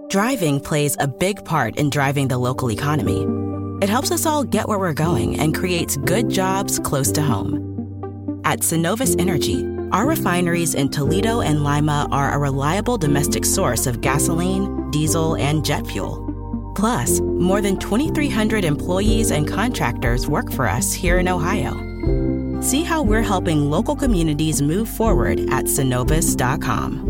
Driving plays a big part in driving the local economy. It helps us all get where we're going and creates good jobs close to home. At Synovus Energy, our refineries in Toledo and Lima are a reliable domestic source of gasoline, diesel, and jet fuel. Plus, more than 2,300 employees and contractors work for us here in Ohio. See how we're helping local communities move forward at Synovus.com.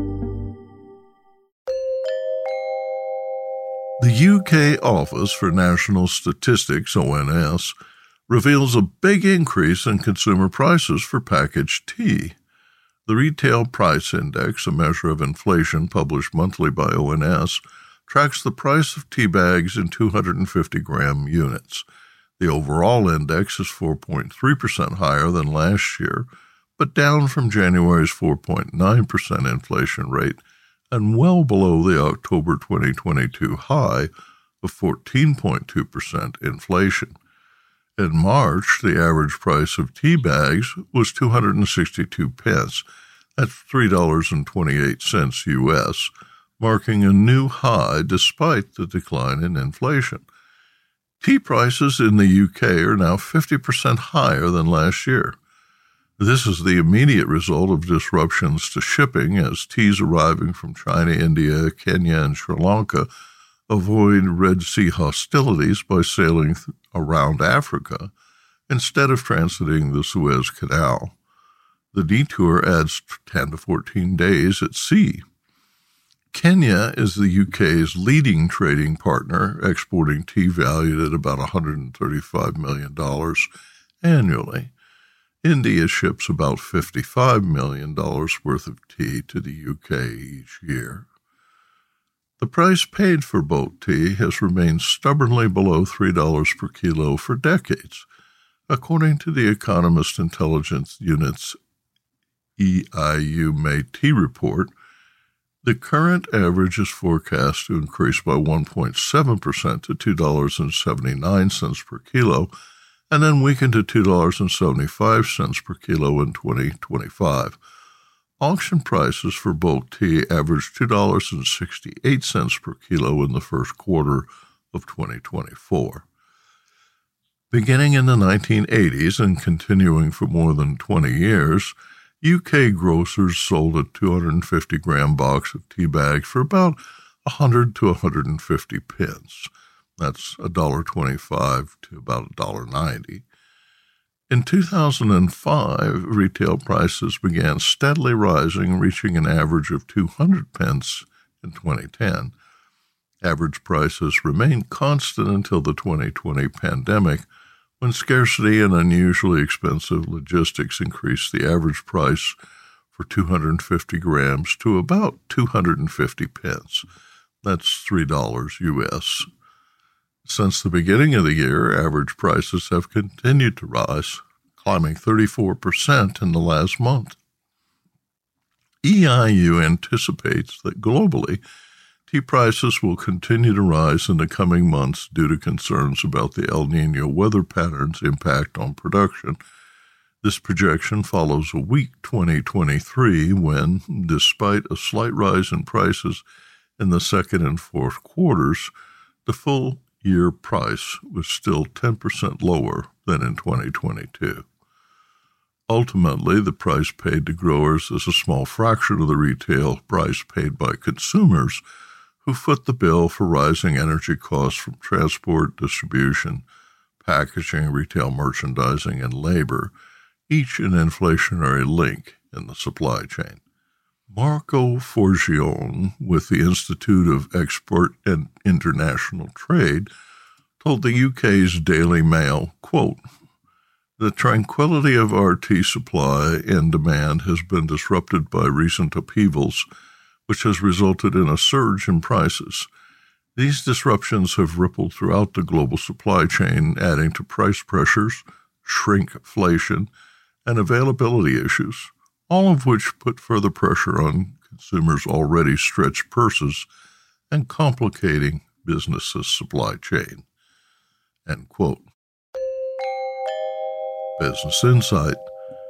The UK Office for National Statistics, ONS, reveals a big increase in consumer prices for packaged tea. The Retail Price Index, a measure of inflation published monthly by ONS, tracks the price of tea bags in 250-gram units. The overall index is 4.3% higher than last year, but down from January's 4.9% inflation rate and well below the October 2022 high of 14.2% inflation. In March, the average price of tea bags was 262 pence. That's $3.28 U.S., marking a new high despite the decline in inflation. Tea prices in the UK are now 50% higher than last year. This is the immediate result of disruptions to shipping as teas arriving from China, India, Kenya, and Sri Lanka avoid Red Sea hostilities by sailing around Africa instead of transiting the Suez Canal. The detour adds 10 to 14 days at sea. Kenya is the UK's leading trading partner, exporting tea valued at about $135 million annually. India ships about $55 million worth of tea to the UK each year. The price paid for bulk tea has remained stubbornly below $3 per kilo for decades, according to the Economist Intelligence Unit's EIU May Tea Report. The current average is forecast to increase by 1.7% to $2.79 per kilo, and then weaken to $2.75 per kilo in 2025. Auction prices for bulk tea averaged $2.68 per kilo in the first quarter of 2024. Beginning in the 1980s and continuing for more than 20 years, UK grocers sold a 250-gram box of tea bags for about 100 to 150 pence. That's $1.25 to about $1.90. In 2005, retail prices began steadily rising, reaching an average of 200 pence in 2010. Average prices remained constant until the 2020 pandemic, when scarcity and unusually expensive logistics increased the average price for 250 grams to about 250 pence. That's $3 U.S. Since the beginning of the year, average prices have continued to rise, climbing 34% in the last month. EIU anticipates that globally, tea prices will continue to rise in the coming months due to concerns about the El Niño weather pattern's impact on production. This projection follows a weak 2023 when, despite a slight rise in prices in the second and fourth quarters, the full-year price was still 10% lower than in 2022. Ultimately, the price paid to growers is a small fraction of the retail price paid by consumers, who foot the bill for rising energy costs from transport, distribution, packaging, retail merchandising, and labor, each an inflationary link in the supply chain. Marco Forgione, with the Institute of Export and International Trade, told the UK's Daily Mail, quote, "The tranquility of our tea supply and demand has been disrupted by recent upheavals, which has resulted in a surge in prices. These disruptions have rippled throughout the global supply chain, adding to price pressures, shrinkflation, and availability issues, all of which put further pressure on consumers' already stretched purses and complicating businesses' supply chain." End quote. Business Insight.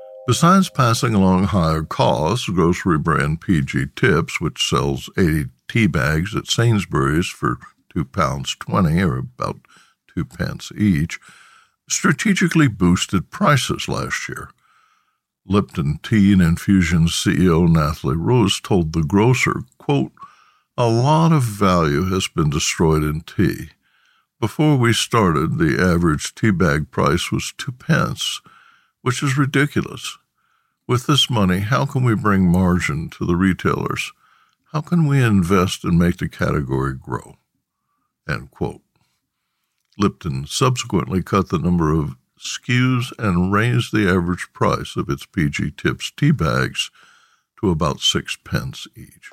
Besides passing along higher costs, grocery brand PG Tips, which sells 80 tea bags at Sainsbury's for £2.20, or about 2 pence each, strategically boosted prices last year. Lipton Tea and Infusion's CEO Nathalie Rose told the grocer, quote, "A lot of value has been destroyed in tea. Before we started, the average tea bag price was 2 pence, which is ridiculous. With this money, how can we bring margin to the retailers? How can we invest and make the category grow?" End quote. Lipton subsequently cut the number of SKUs and raised the average price of its PG Tips tea bags to about 6 pence each.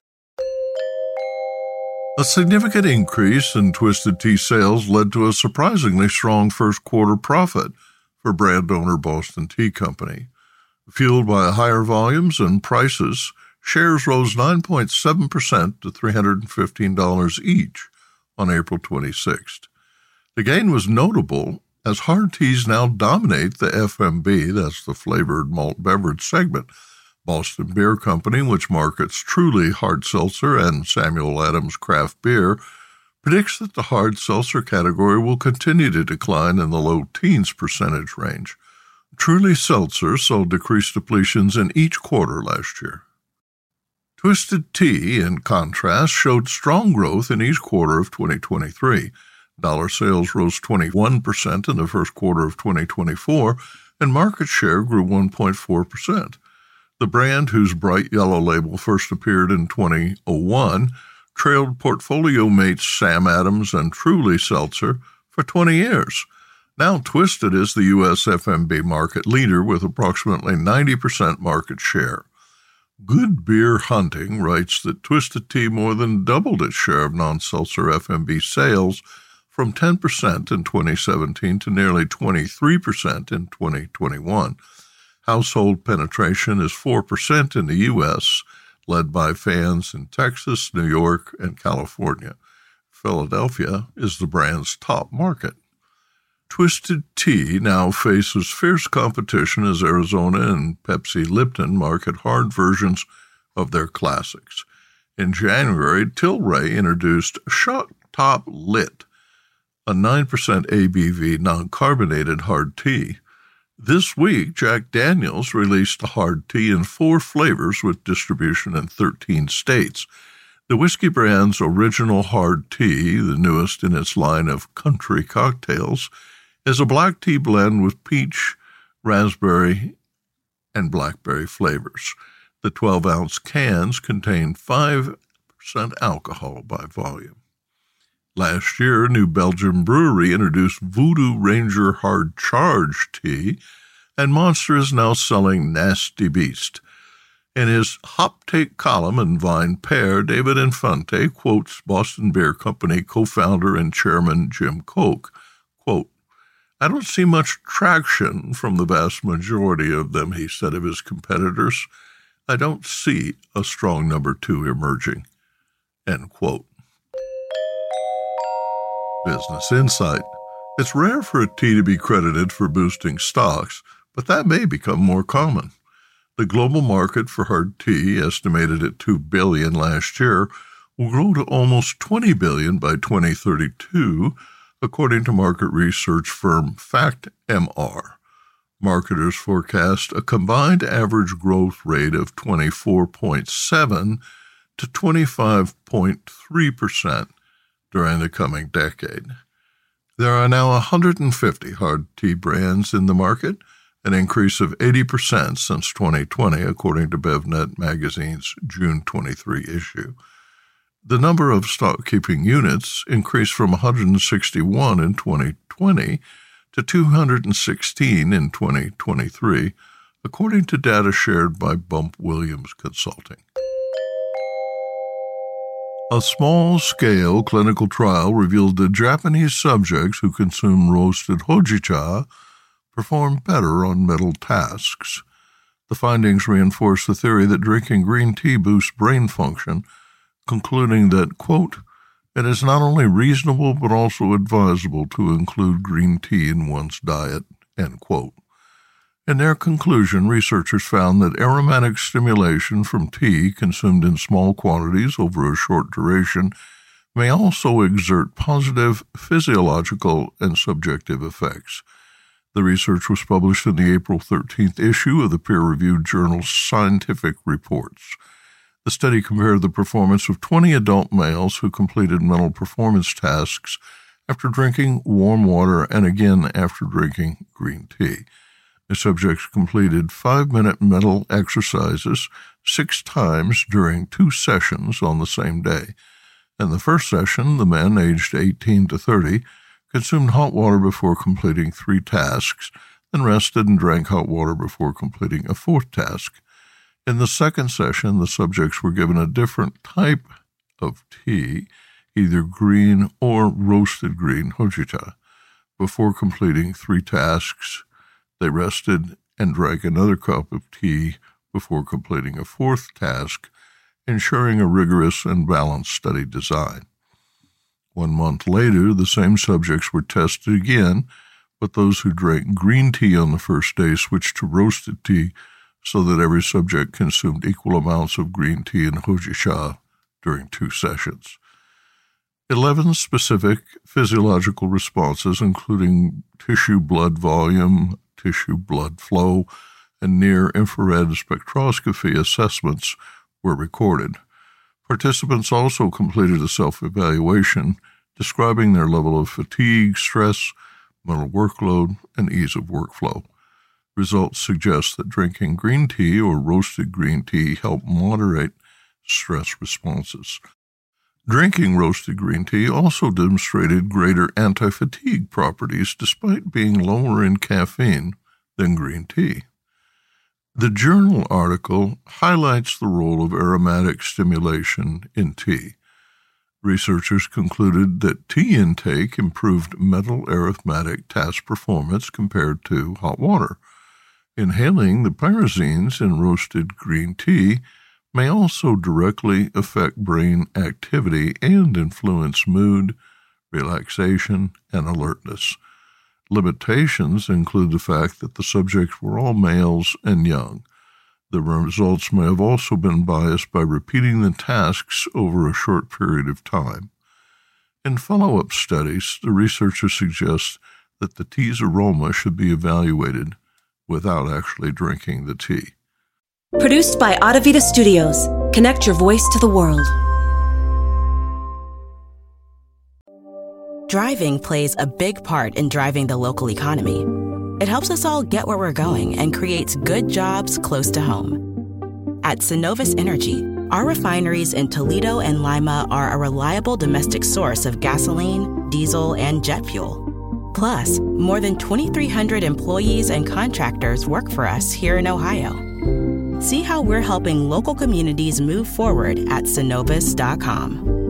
A significant increase in Twisted Tea sales led to a surprisingly strong first-quarter profit for brand owner Boston Tea Company. Fueled by higher volumes and prices, shares rose 9.7% to $315 each on April 26th. The gain was notable as hard teas now dominate the FMB, that's the flavored malt beverage segment. Boston Beer Company, which markets Truly Hard Seltzer and Samuel Adams Craft Beer, predicts that the hard seltzer category will continue to decline in the low teens percentage range. Truly Seltzer saw decreased depletions in each quarter last year. Twisted Tea, in contrast, showed strong growth in each quarter of 2023. Dollar sales rose 21% in the first quarter of 2024, and market share grew 1.4%. The brand, whose bright yellow label first appeared in 2001, trailed portfolio mates Sam Adams and Truly Seltzer for 20 years. Now Twisted is the U.S. FMB market leader with approximately 90% market share. Good Beer Hunting writes that Twisted Tea more than doubled its share of non-seltzer FMB sales from 10% in 2017 to nearly 23% in 2021. Household penetration is 4% in the U.S., led by fans in Texas, New York, and California. Philadelphia is the brand's top market. Twisted Tea now faces fierce competition as Arizona and Pepsi Lipton market hard versions of their classics. In January, Tilray introduced Shock Top Lit, a 9% ABV non-carbonated hard tea. This week, Jack Daniel's released a hard tea in 4 flavors with distribution in 13 states. The whiskey brand's original hard tea, the newest in its line of country cocktails, is a black tea blend with peach, raspberry, and blackberry flavors. The 12-ounce cans contain 5% alcohol by volume. Last year, New Belgium Brewery introduced Voodoo Ranger Hard Charge tea, and Monster is now selling Nasty Beast. In his Hop Take column in Vine Pair, David Infante quotes Boston Beer Company co-founder and chairman Jim Koch, quote, "I don't see much traction from the vast majority of them," he said of his competitors. "I don't see a strong number 2 emerging." End quote. Business Insight. It's rare for a tea to be credited for boosting stocks, but that may become more common. The global market for hard tea, estimated at $2 billion last year, will grow to almost $20 billion by 2032, according to market research firm FactMR. Marketers forecast a combined average growth rate of 24.7 to 25.3% during the coming decade. There are now 150 hard tea brands in the market, an increase of 80% since 2020, according to BevNet magazine's June 23 issue. The number of stock-keeping units increased from 161 in 2020 to 216 in 2023, according to data shared by Bump Williams Consulting. A small-scale clinical trial revealed that Japanese subjects who consume roasted hojicha perform better on mental tasks. The findings reinforce the theory that drinking green tea boosts brain function, concluding that, quote, "It is not only reasonable but also advisable to include green tea in one's diet," end quote. In their conclusion, researchers found that aromatic stimulation from tea consumed in small quantities over a short duration may also exert positive physiological and subjective effects. The research was published in the April 13th issue of the peer-reviewed journal Scientific Reports. The study compared the performance of 20 adult males who completed mental performance tasks after drinking warm water and again after drinking green tea. The subjects completed 5-minute mental exercises 6 times during 2 sessions on the same day. In the first session, the men aged 18 to 30 consumed hot water before completing 3 tasks, then rested and drank hot water before completing a 4th task. In the second session, the subjects were given a different type of tea, either green or roasted green hojicha. Before completing 3 tasks, they rested and drank another cup of tea before completing a 4th task, ensuring a rigorous and balanced study design. 1 month later, the same subjects were tested again, but those who drank green tea on the first day switched to roasted tea so that every subject consumed equal amounts of green tea and hojicha during 2 sessions. 11 specific physiological responses, including tissue blood volume, tissue blood flow, and near-infrared spectroscopy assessments were recorded. Participants also completed a self-evaluation describing their level of fatigue, stress, mental workload, and ease of workflow. Results suggest that drinking green tea or roasted green tea help moderate stress responses. Drinking roasted green tea also demonstrated greater anti-fatigue properties despite being lower in caffeine than green tea. The journal article highlights the role of aromatic stimulation in tea. Researchers concluded that tea intake improved mental arithmetic task performance compared to hot water. Inhaling the pyrazines in roasted green tea may also directly affect brain activity and influence mood, relaxation, and alertness. Limitations include the fact that the subjects were all males and young. The results may have also been biased by repeating the tasks over a short period of time. In follow-up studies, the researchers suggest that the tea's aroma should be evaluated without actually drinking the tea. Produced by Adavita Studios. Connect your voice to the world. Driving plays a big part in driving the local economy. It helps us all get where we're going and creates good jobs close to home. At Synovus Energy, our refineries in Toledo and Lima are a reliable domestic source of gasoline, diesel, and jet fuel. Plus, more than 2,300 employees and contractors work for us here in Ohio. See how we're helping local communities move forward at Synovus.com.